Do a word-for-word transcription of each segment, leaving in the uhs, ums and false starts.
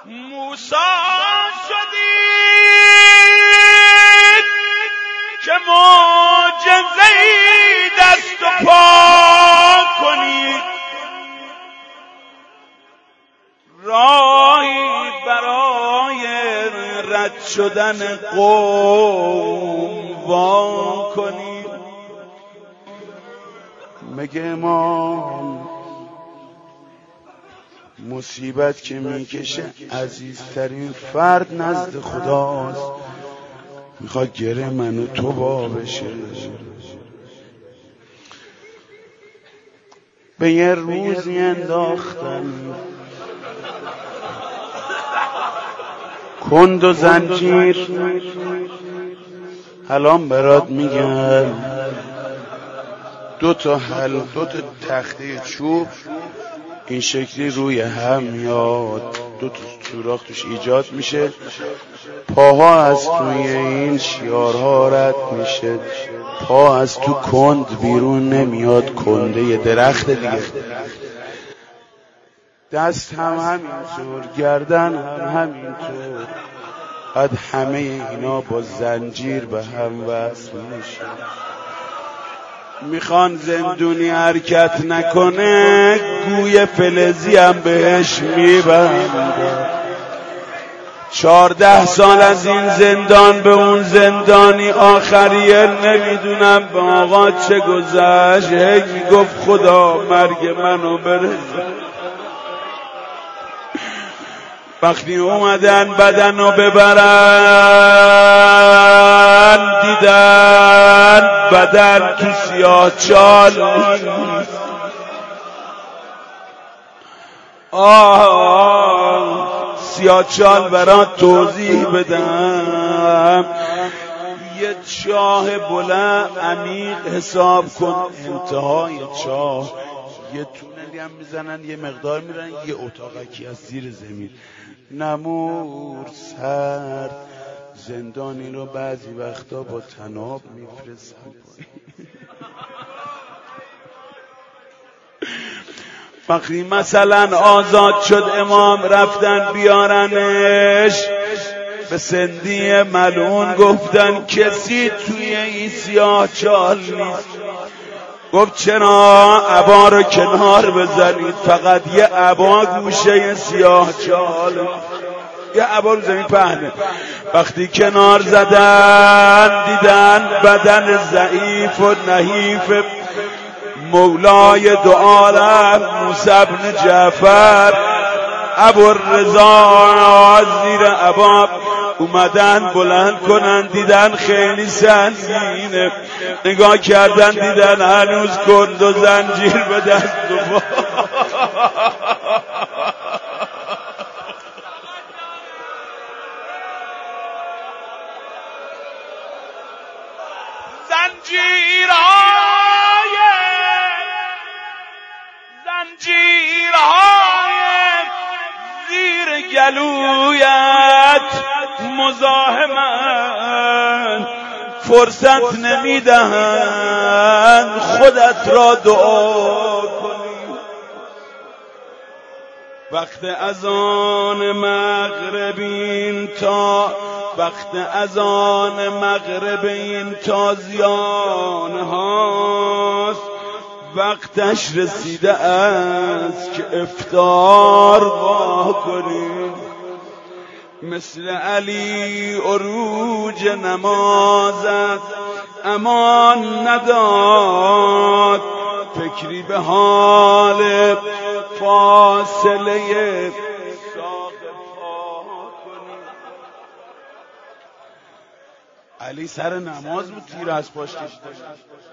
موسی شدی که معجزه‌ای دست و پا کنی، راهی برای رد شدن قوم وا کنی. مگه امام مصیبت که میکشه عزیزترین فرد نزد خداست، میخواد گره منو تو با بشه. به یه روزی انداختن کند و زنجیر، الان برات میگم دو تا حل دو تا تخته چوب این شکلی روی هم میاد، دو تا سوراخ توش ایجاد میشه، پاها از توی این شیارها رد میشه، پا از تو کند بیرون نمیاد، کنده یه درخت دیگه، دست هم همینطور، گردن هم همینطور، بعد همه اینا با زنجیر به هم وصل میشه. میخوان زندونی حرکت نکنه، گوی فلزی هم بهش میبنده. چارده سال از این زندان به اون زندانی آخریه، نمیدونم به آقا چه گذشت، هی میگفت خدا مرگ منو برسه. وقتی اومدن بدنو ببرن دیدن بدن تو سیاه چال نیست. آه سیاه چال برات توضیح بدم، یه چاه بلند عمیق حساب کن، انتهای چاه یه تونلی هم میزنن، یه مقدار میرن یه اتاقکی از زیر زمین، نمور سرد، زندانی رو بعضی وقتا با تناب میفرستن پایین. وقتی مثلا آزاد شد امام رفتن بیارنش، به سندی ملعون گفتن کسی توی این سیاه چال نیست. گفت چرا؟ عبا رو کنار بزنید، فقط یه عبا گوشه سیاه چال، یه عبا رو زمین پهنه. وقتی کنار زدن دیدن بدن ضعیف و نحیف مولای دو عالم موسی بن جعفر ابوالرضا زیر عبا اومدن بلند کنن، دیدن خیلی سنگینه، نگاه کردن دیدن هنوز کند و زنجیر به دست و پا. زنجیرهای زنجیرهای زیر گلویت مزاحمن، فرصت نمیدهند خودت را دعا کنی. وقت اذان مغرب این تا وقت اذان مغرب این تازیان هاست، وقتش رسیده است که افطار وا کنیم. مثل علی عروج نمازت امان نداد، فکری به حال فاصله ساق پا کنیم. علی سر نماز بود، تیر از پاش کشیده.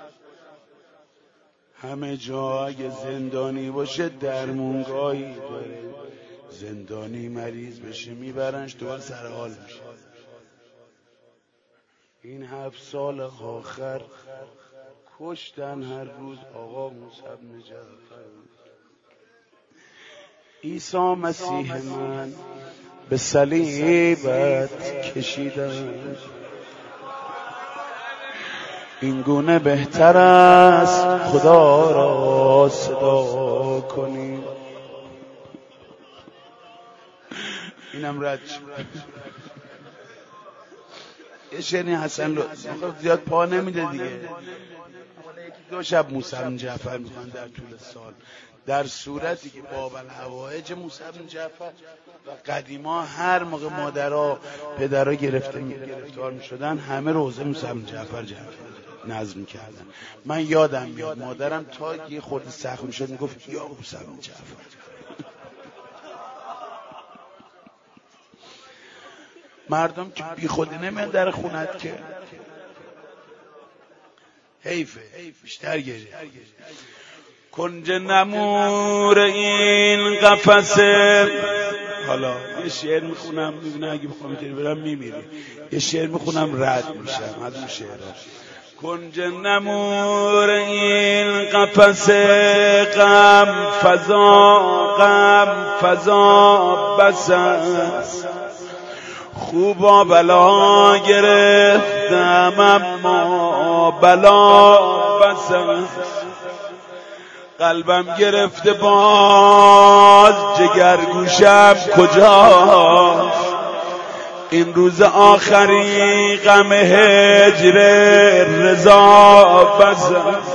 همه جا اگه زندانی باشه درمونگاهی داره، زندانی مریض بشه میبرنش دوباره سر حال میشه. این هفت سال آخر کشتن هر روز آقا موسی بن جعفر. عیسی مسیح من به صلیبت کشیدن، این گونه بهتر است خدا را صدا کنیم. اینم رد یه شعری حسن رو زیاد پا نمیده دیگه. یکی دو شب موسی بن جعفر میخوان در طول سال، در صورتی که باب الحوائج موسی بن جعفر و قدیما هر موقع مادرها پدرها گرفته گرفتار میشدن همه روزه موسی بن جعفر جمع نظم میکردن. من یادم میاد مادرم تا یه خورده سخت میشد میگفت یا موسی بن جعفر. مردم که بی خودی نمیان در خونت که حیفه بیشتر گریه. کنج نمور این قفسه. حالا یه شعر میخونم میبینه اگه بخوام اینطوری برم میمیری. یه شعر میخونم رد میشم از اون شعرها. کنج نمور این قفسه غم فضا غم فضا بس است. خوبا بلا گرفتم اما بلا بس است. قلبم گرفته باز جگرگوشم کجاست. این روز آخری غم هجر رضا بس است.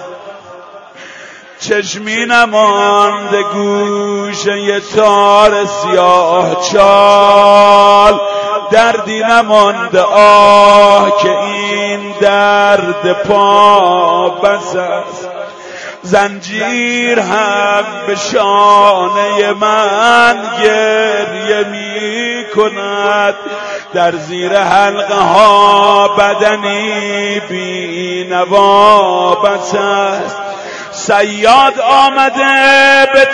چشمی نمانده گوشه تار سیاه چال. دردی نمانده آه که این درد پا بس است. زنجیر هم به شانه من گریه می کند. در زیر حلقه ها بدنی بی نوا بس است. صیاد آمده به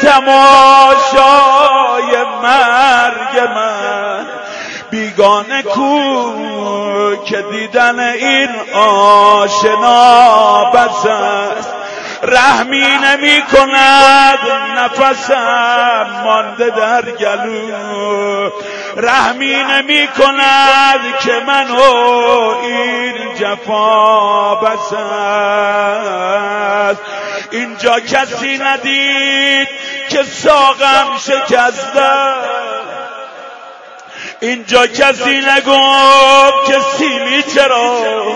تماشای مرگ من. بیگانه کو که دیدن این آشنا بس است. رحمی نمی کند نفسم مانده در گلو. رحمی نمی کند که منو این جفا بس است. اینجا کسی ندید که ساقم شکسته. اینجا کسی نگفت که سیلی چرا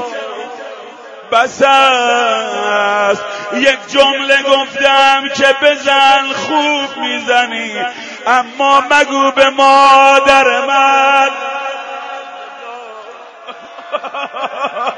بس است. یک جمله گفتم که بزن خوب میزنی اما مگو به مادر من